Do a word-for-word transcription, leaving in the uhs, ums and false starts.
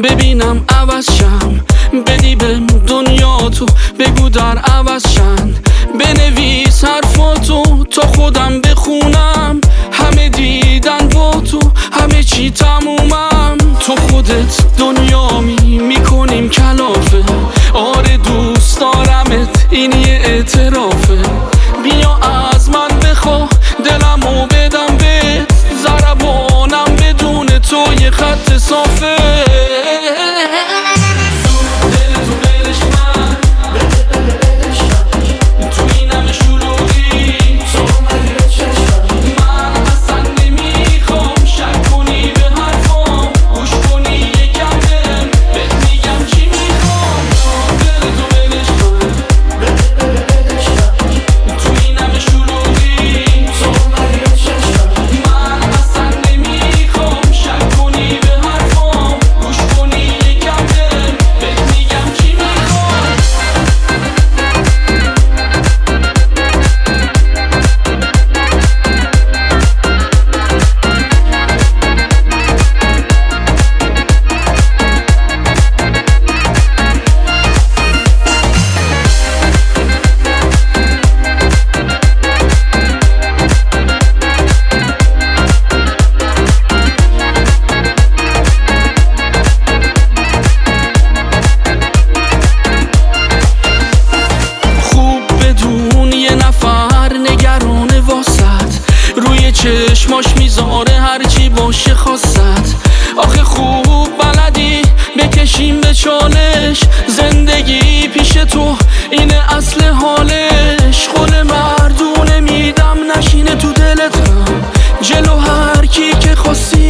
ببینم عوض شم، بدی به دنیا تو بگو در عوض شن، بنویس حرفاتو تا خودم بخونم، همه دیدن با تو همه چی تمومم، تو خودت دنیامی میکنیم کلافه، آره دوست دارمت این یه اعترافه، بیا از من بخوا دلمو بدم بهت، ضربانم بدون تو یه خط صافه. چشماش میذاره هرچی باشه خواست، آخه خوب بلدی بکشیم به چالش، زندگی پیش تو اینه اصل حالش، خل مردونه میدم نشینه تو دلت، جلو هر کی که خواستی